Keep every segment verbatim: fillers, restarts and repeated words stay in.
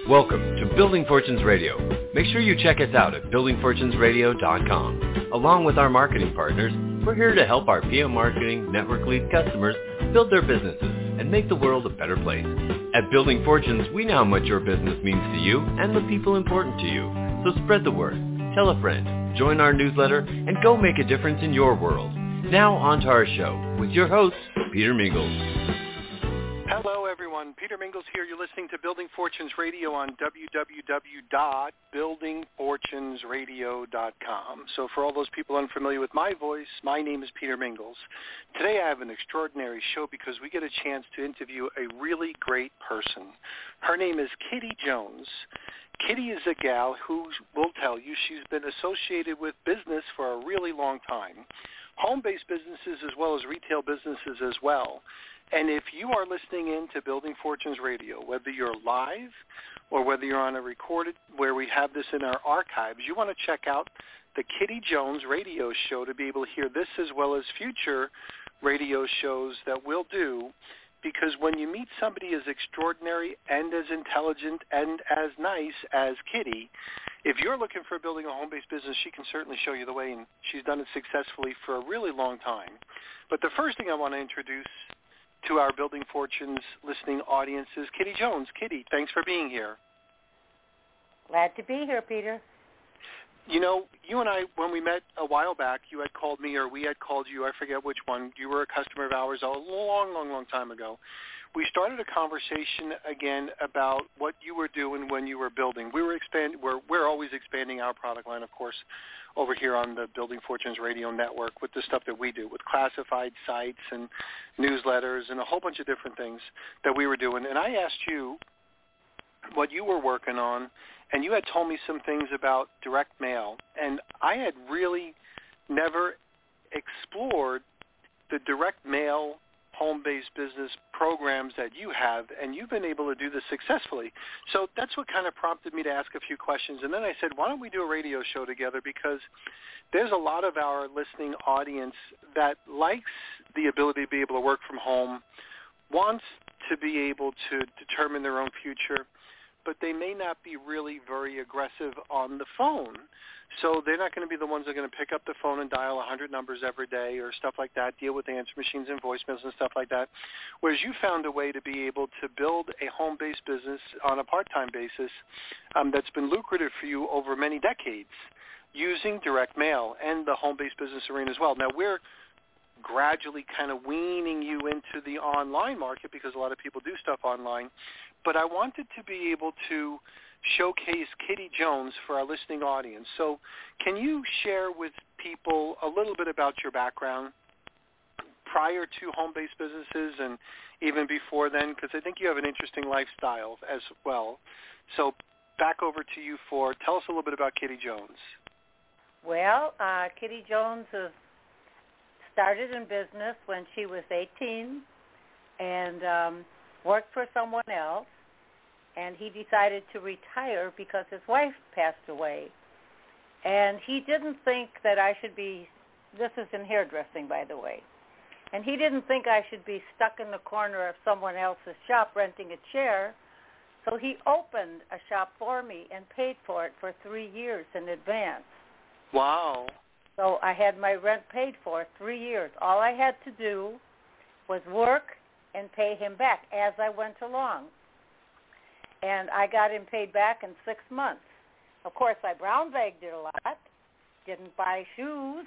Welcome to Building Fortunes Radio. Make sure you check us out at building fortunes radio dot com. Along with our marketing partners, we're here to help our P M Marketing Network Lead customers build their businesses and make the world a better place. At Building Fortunes, we know how much your business means to you and the people important to you. So spread the word, tell a friend, join our newsletter, and go make a difference in your world. Now on to our show with your host, Peter Mingles. Hello, everyone. Peter Mingles here. You're listening to Building Fortunes Radio on w w w dot building fortunes radio dot com. So for all those people unfamiliar with my voice, my name is Peter Mingles. Today I have an extraordinary show because we get a chance to interview a really great person. Her name is Kitty Jones. Kitty is a gal who will tell you she's been associated with business for a really long time, home-based businesses as well as retail businesses as well. And if you are listening in to Building Fortunes Radio, whether you're live or whether you're on a recorded, where we have this in our archives, you want to check out the Kitty Jones radio show to be able to hear this as well as future radio shows that we'll do, because when you meet somebody as extraordinary and as intelligent and as nice as Kitty, if you're looking for building a home-based business, she can certainly show you the way, and she's done it successfully for a really long time. But the first thing I want to introduce to our Building Fortunes listening audience is Kitty Jones. Kitty, thanks for being here. Glad to be here, Peter. You know, you and I, when we met a while back, you had called me or we had called you, I forget which one. You were a customer of ours a long, long, long time ago. We started a conversation again about what you were doing when you were building. We were expand, we're, we're always expanding our product line, of course, over here on the Building Fortunes Radio Network with the stuff that we do, with classified sites and newsletters and a whole bunch of different things that we were doing. And I asked you what you were working on, and you had told me some things about direct mail. And I had really never explored the direct mail home-based business programs that you have, and you've been able to do this successfully. So that's what kind of prompted me to ask a few questions. And then I said, why don't we do a radio show together, because there's a lot of our listening audience that likes the ability to be able to work from home, wants to be able to determine their own future, but they may not be really very aggressive on the phone. So they're not going to be the ones that are going to pick up the phone and dial one hundred numbers every day or stuff like that, deal with answer machines and voicemails and stuff like that. Whereas you found a way to be able to build a home-based business on a part-time basis um, that's been lucrative for you over many decades using direct mail and the home-based business arena as well. Now, we're gradually kind of weaning you into the online market because a lot of people do stuff online. But I wanted to be able to showcase Kitty Jones for our listening audience. So can you share with people a little bit about your background prior to home-based businesses and even before then? Because I think you have an interesting lifestyle as well. So back over to you for, tell us a little bit about Kitty Jones. Well, uh, Kitty Jones has started in business when she was eighteen and um, worked for someone else. And he decided to retire because his wife passed away. And he didn't think that I should be, this is in hairdressing, by the way, and he didn't think I should be stuck in the corner of someone else's shop renting a chair. So he opened a shop for me and paid for it for three years in advance. Wow. So I had my rent paid for three years. All I had to do was work and pay him back as I went along. And I got him paid back in six months. Of course, I brown-bagged it a lot, didn't buy shoes.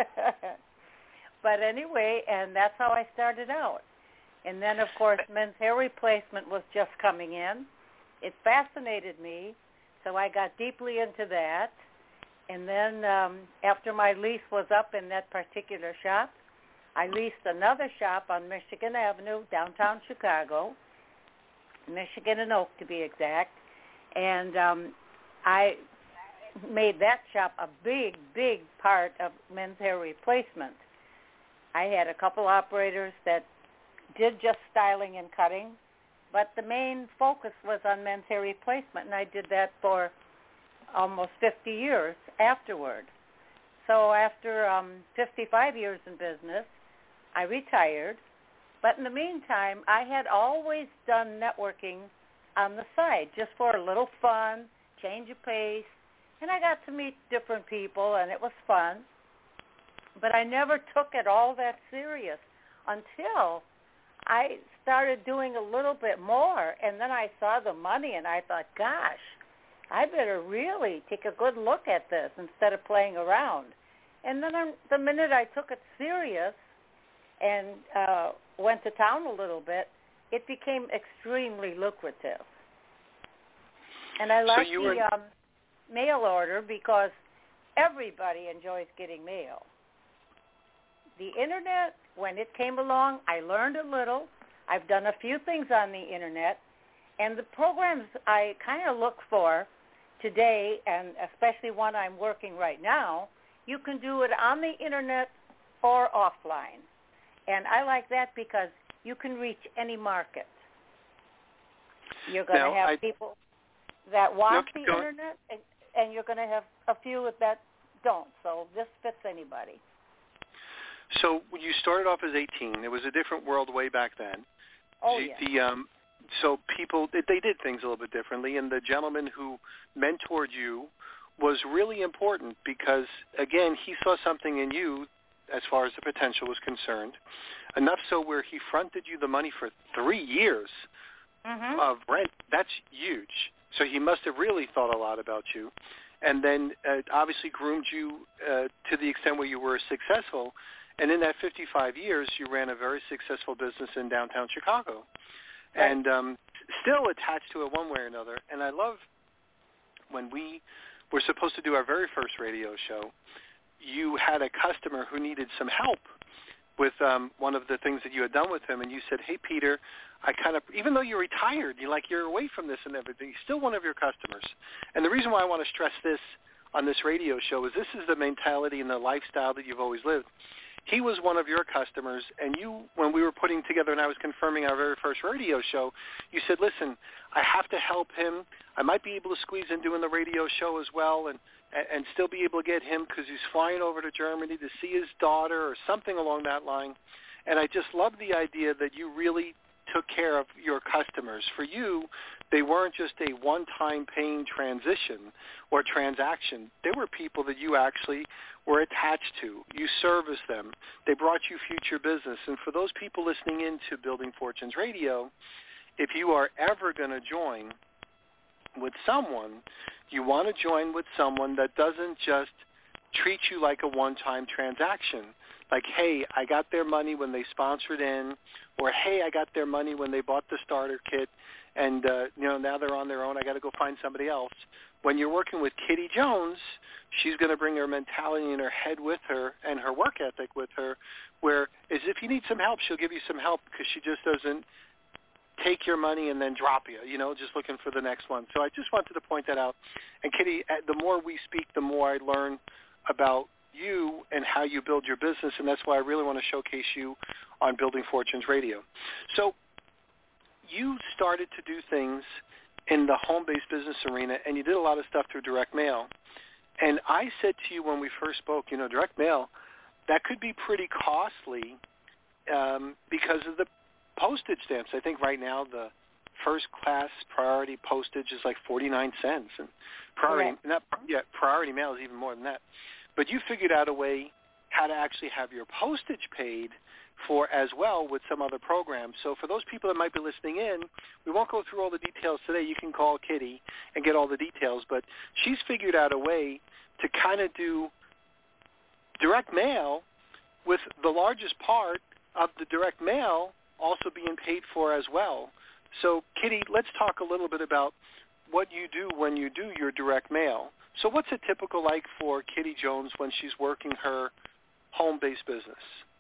But anyway, and that's how I started out. And then, of course, men's hair replacement was just coming in. It fascinated me, so I got deeply into that. And then um, after my lease was up in that particular shop, I leased another shop on Michigan Avenue, downtown Chicago, Michigan and Oak to be exact, and um, I made that shop a big, big part of men's hair replacement. I had a couple operators that did just styling and cutting, but the main focus was on men's hair replacement, and I did that for almost fifty years afterward. So after um, fifty-five years in business, I retired. But in the meantime, I had always done networking on the side just for a little fun, change of pace. And I got to meet different people, and it was fun. But I never took it all that serious until I started doing a little bit more, and then I saw the money, and I thought, gosh, I better really take a good look at this instead of playing around. And then I'm, the minute I took it serious and uh, went to town a little bit, it became extremely lucrative. And I like so the were... um, mail order because everybody enjoys getting mail. The Internet, when it came along, I learned a little. I've done a few things on the Internet. And the programs I kind of look for today, and especially one I'm working right now, you can do it on the Internet or offline. And I like that because you can reach any market. You're going to have I, people that want no, the go Internet, and, and you're going to have a few that don't. So this fits anybody. So when you started off as eighteen, it was a different world way back then. Oh, the, yes. The, um, so people, they did things a little bit differently, and the gentleman who mentored you was really important because, again, he saw something in you as far as the potential was concerned, enough so where he fronted you the money for three years mm-hmm. of rent. That's huge. So he must have really thought a lot about you, and then uh, obviously groomed you uh, to the extent where you were successful. And in that fifty-five years, you ran a very successful business in downtown Chicago, right. and um, still attached to it one way or another. And I love when we were supposed to do our very first radio show, you had a customer who needed some help with um, one of the things that you had done with him, and you said, hey, Peter, I kind of, even though you're retired, you're like, you're away from this and everything, he's still one of your customers. And the reason why I want to stress this on this radio show is this is the mentality and the lifestyle that you've always lived. He was one of your customers, and you, when we were putting together and I was confirming our very first radio show, you said, listen, I have to help him. I might be able to squeeze in doing the radio show as well and, and still be able to get him because he's flying over to Germany to see his daughter or something along that line. And I just love the idea that you really took care of your customers. For you, they weren't just a one-time paying transition or transaction. They were people that you actually were attached to. You serviced them. They brought you future business. And for those people listening in to Building Fortunes Radio, if you are ever going to join with someone, you want to join with someone that doesn't just treat you like a one-time transaction. Like, hey, I got their money when they sponsored in, or hey, I got their money when they bought the starter kit, and uh, you know now they're on their own. I got to go find somebody else. When you're working with Kitty Jones, she's going to bring her mentality in her head with her and her work ethic with her, where as if you need some help, she'll give you some help because she just doesn't take your money and then drop you, you know, just looking for the next one. So I just wanted to point that out. And Kitty, the more we speak, the more I learn about you and how you build your business, and that's why I really want to showcase you on Building Fortunes Radio. So you started to do things in the home-based business arena, and you did a lot of stuff through direct mail. And I said to you when we first spoke, you know, direct mail, that could be pretty costly um, because of the postage stamps. I think right now the first-class priority postage is like forty-nine cents, and priority, Correct. not, yeah, priority mail is even more than that. But you figured out a way how to actually have your postage paid for as well with some other programs. So for those people that might be listening in, we won't go through all the details today. You can call Kitty and get all the details. But she's figured out a way to kind of do direct mail with the largest part of the direct mail also being paid for as well. So, Kitty, let's talk a little bit about what you do when you do your direct mail. So what's it typical like for Kitty Jones when she's working her home-based business?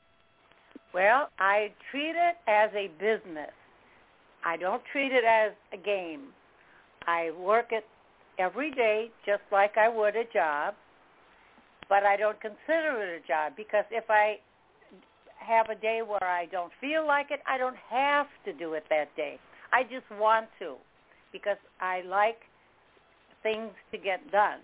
Well, I treat it as a business. I don't treat it as a game. I work it every day just like I would a job, but I don't consider it a job because if I have a day where I don't feel like it, I don't have to do it that day. I just want to because I like things to get done.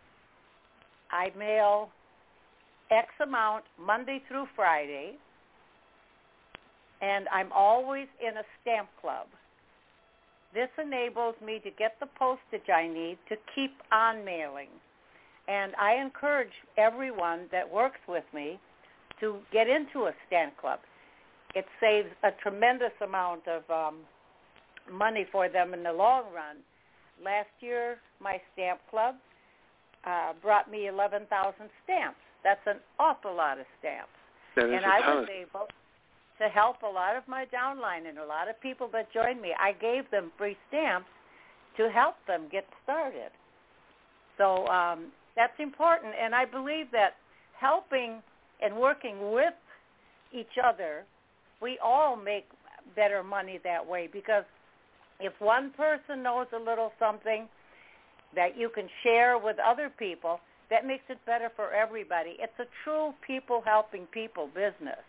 I mail X amount Monday through Friday, and I'm always in a stamp club. this enables me to get the postage I need to keep on mailing. And I encourage everyone that works with me to get into a stamp club. It saves a tremendous amount of um, money for them in the long run. Last year, my stamp club uh, brought me eleven thousand stamps. That's an awful lot of stamps. That is and a I ton. was able to help a lot of my downline and a lot of people that joined me. I gave them free stamps to help them get started. So um, that's important, and I believe that helping and working with each other, we all make better money that way, because if one person knows a little something that you can share with other people, that makes it better for everybody. It's a true people helping people business.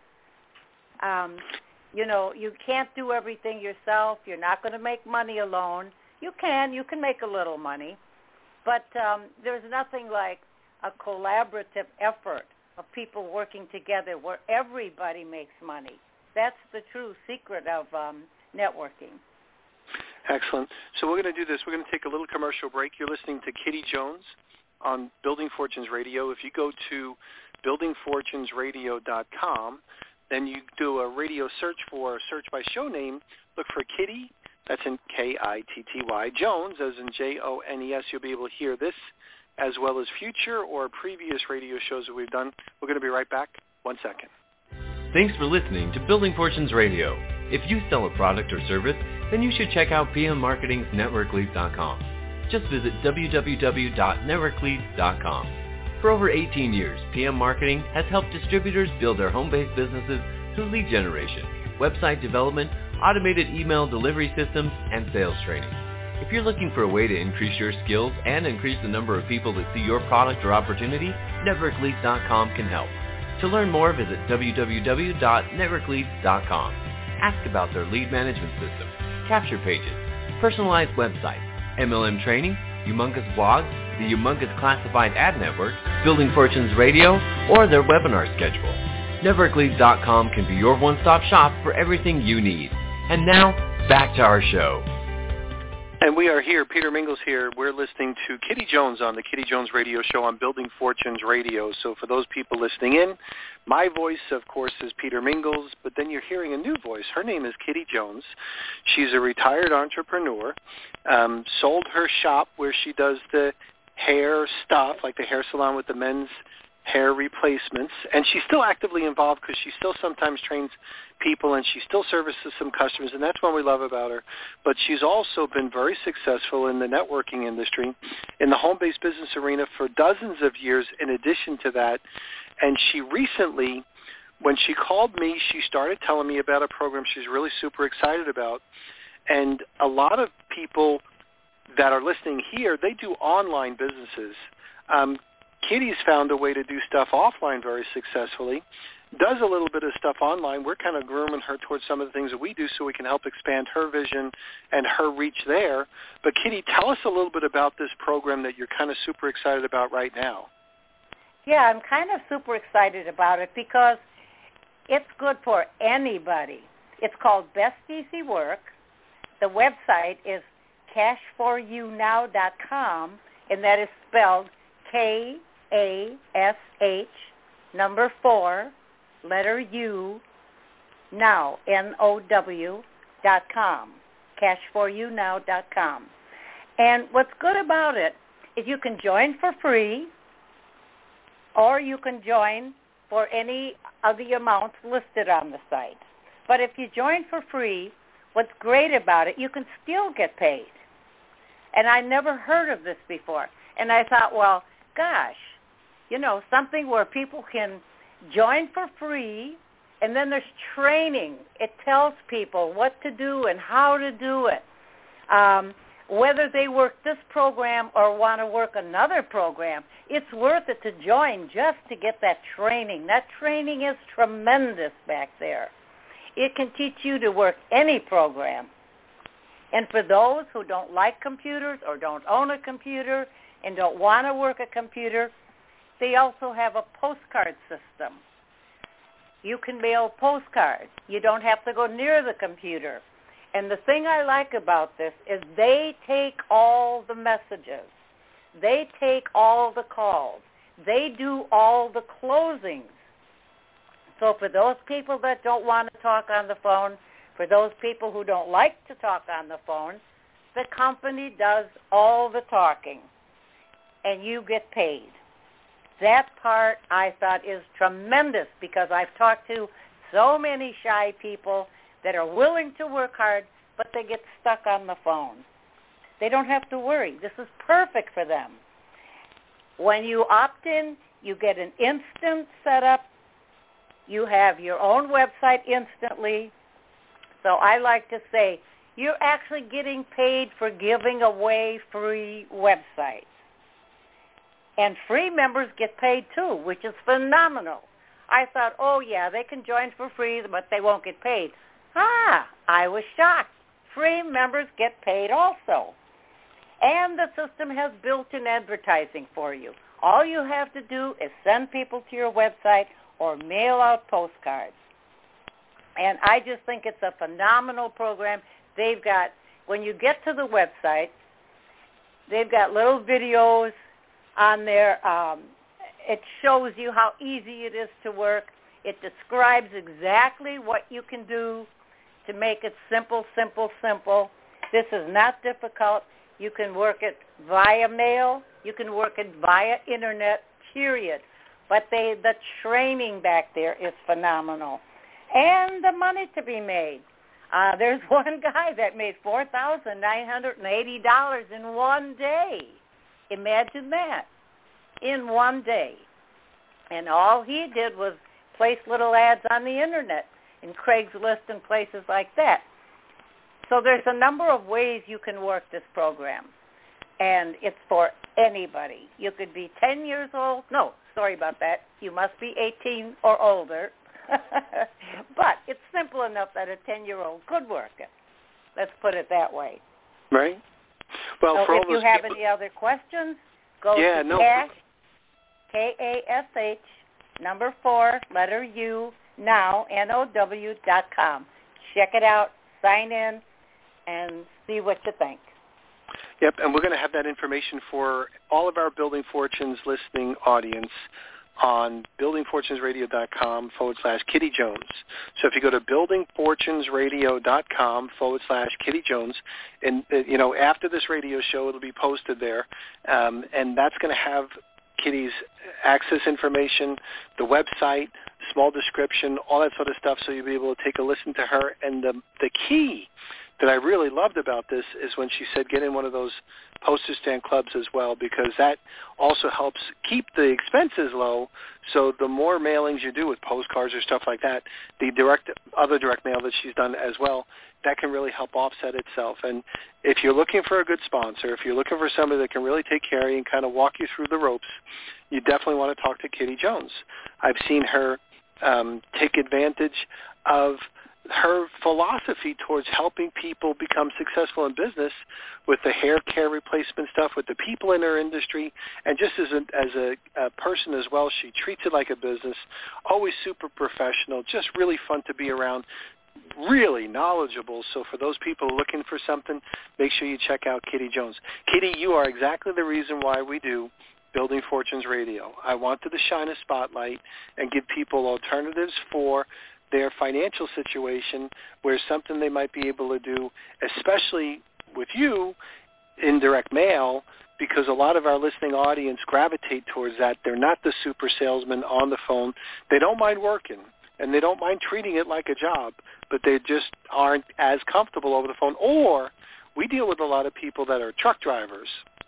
Um, you know, you can't do everything yourself. You're not going to make money alone. You can. You can make a little money. But um, there's nothing like a collaborative effort of people working together where everybody makes money. That's the true secret of um, networking. Excellent. So we're going to do this. We're going to take a little commercial break. You're listening to Kitty Jones on Building Fortunes Radio. If you go to building fortunes radio dot com, then you do a radio search for, search by show name, look for Kitty, that's in K I T T Y, Jones, as in J O N E S. You'll be able to hear this as well as future or previous radio shows that we've done. We're going to be right back. One second. Thanks for listening to Building Fortunes Radio. If you sell a product or service, then you should check out P M Marketing's network leads dot com. Just visit w w w dot network leads dot com. For over eighteen years, P M Marketing has helped distributors build their home-based businesses through lead generation, website development, automated email delivery systems, and sales training. If you're looking for a way to increase your skills and increase the number of people that see your product or opportunity, network leads dot com can help. To learn more, visit w w w dot network leads dot com. Ask about their lead management system, capture pages, personalized websites, M L M training, humongous blogs, the humongous classified ad network, Building Fortunes Radio, or their webinar schedule. network leads dot com can be your one-stop shop for everything you need. And now, back to our show. And we are here, Peter Mingles here. We're listening to Kitty Jones on the Kitty Jones Radio Show on Building Fortunes Radio. So for those people listening in, my voice, of course, is Peter Mingles, but then you're hearing a new voice. Her name is Kitty Jones. She's a retired entrepreneur, um, sold her shop where she does the hair stuff, like the hair salon with the men's hair replacements, and she's still actively involved because she still sometimes trains people and she still services some customers, and that's what we love about her. But she's also been very successful in the networking industry, in the home-based business arena for dozens of years in addition to that. And she recently, when she called me, she started telling me about a program she's really super excited about. And a lot of people that are listening here, they do online businesses. Um, Kitty's found a way to do stuff offline very successfully, does a little bit of stuff online. We're kind of grooming her towards some of the things that we do so we can help expand her vision and her reach there. But Kitty, tell us a little bit about this program that you're kind of super excited about right now. Yeah, I'm kind of super excited about it because it's good for anybody. It's called Best Easy Work. The website is cash for you now dot com, and that is spelled K A S H, number four, letter U, now, N O W, dot com, cash for you now dot com. And what's good about it is you can join for free, or you can join for any of the amounts listed on the site. But if you join for free, what's great about it, you can still get paid. And I never heard of this before. And I thought, well, gosh, you know, something where people can join for free, and then there's training. It tells people what to do and how to do it. Um, whether they work this program or want to work another program, it's worth it to join just to get that training. That training is tremendous back there. It can teach you to work any program. And for those who don't like computers or don't own a computer and don't want to work a computer, they also have a postcard system. You can mail postcards. You don't have to go near the computer. And the thing I like about this is they take all the messages. They take all the calls. They do all the closings. So for those people that don't want to talk on the phone, for those people who don't like to talk on the phone, the company does all the talking, and you get paid. That part I thought is tremendous because I've talked to so many shy people that are willing to work hard, but they get stuck on the phone. They don't have to worry. This is perfect for them. When you opt in, you get an instant setup. You have your own website instantly. So I like to say you're actually getting paid for giving away free websites. And free members get paid too, which is phenomenal. I thought, oh, yeah, they can join for free, but they won't get paid. Ah, I was shocked. Free members get paid also. And the system has built-in advertising for you. All you have to do is send people to your website or mail out postcards. And I just think it's a phenomenal program. They've got, when you get to the website, they've got little videos on there. Um, it shows you how easy it is to work. It describes exactly what you can do to make it simple, simple, simple. This is not difficult. You can work it via mail. You can work it via internet, period. But they, the training back there is phenomenal. And the money to be made. Uh, there's one guy that made four thousand nine hundred eighty dollars in one day. Imagine that, in one day. And all he did was place little ads on the internet, in Craigslist and places like that. So there's a number of ways you can work this program. And it's for anybody. You could be ten years old. No, sorry about that. You must be eighteen or older. But it's simple enough that a ten-year-old could work it. Let's put it that way. Right. Well, so for if all you those have people... any other questions, go yeah, to no. Cash, K A S H, number four, letter U, now, N O W dot com. Check it out, sign in, and see what you think. Yep, and we're going to have that information for all of our Building Fortunes listening audience on building fortunes radio dot com forward slash Kitty Jones. So if you go to building fortunes radio dot com forward slash Kitty Jones, and, uh, you know, after this radio show, it'll be posted there, um, and that's going to have Kitty's access information, the website, small description, all that sort of stuff, so you'll be able to take a listen to her. And the, the key that I really loved about this is when she said get in one of those poster stand clubs as well, because that also helps keep the expenses low. So the more mailings you do with postcards or stuff like that, the direct other direct mail that she's done as well, that can really help offset itself. And if you're looking for a good sponsor, if you're looking for somebody that can really take care of you and kind of walk you through the ropes, you definitely want to talk to Kitty Jones. I've seen her um, take advantage of her philosophy towards helping people become successful in business with the hair care replacement stuff, with the people in her industry, and just as a, as a, a person as well, she treats it like a business, always super professional, just really fun to be around, really knowledgeable. So for those people looking for something, make sure you check out Kitty Jones. Kitty, you are exactly the reason why we do Building Fortunes Radio. I wanted to shine a spotlight and give people alternatives for their financial situation, where something they might be able to do, especially with you, in direct mail, because a lot of our listening audience gravitate towards that. They're not the super salesman on the phone. They don't mind working, and they don't mind treating it like a job, but they just aren't as comfortable over the phone. Or we deal with a lot of people that are truck drivers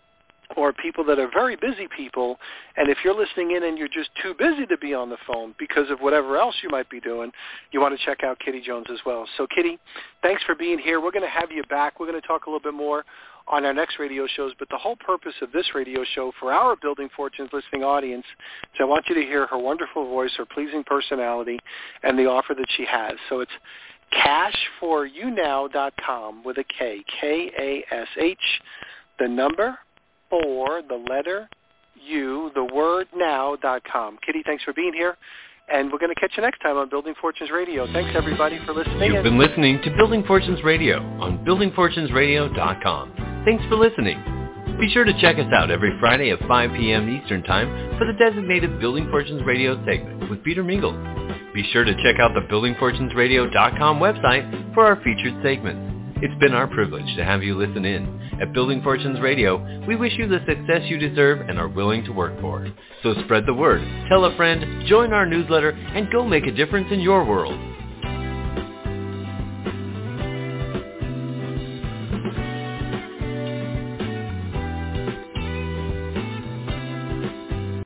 or people that are very busy people, and if you're listening in and you're just too busy to be on the phone because of whatever else you might be doing, you want to check out Kitty Jones as well. So, Kitty, thanks for being here. We're going to have you back. We're going to talk a little bit more on our next radio shows, but the whole purpose of this radio show for our Building Fortunes listening audience is I want you to hear her wonderful voice, her pleasing personality, and the offer that she has. So it's cash for you now dot com with a K, K A S H, the number, or the letter U, the word now dot com. Kitty, thanks for being here, And we're going to catch you next time on Building Fortunes Radio. Thanks, everybody, for listening. You've been listening to Building Fortunes Radio on building fortunes radio dot com. Thanks for listening. Be sure to check us out every Friday at five p.m. Eastern Time for the designated Building Fortunes Radio segment with Peter Mingles. Be sure to check out the building fortunes radio dot com website for our featured segments. It's been our privilege to have you listen in. At Building Fortunes Radio, we wish you the success you deserve and are willing to work for. So spread the word, tell a friend, join our newsletter, and go make a difference in your world.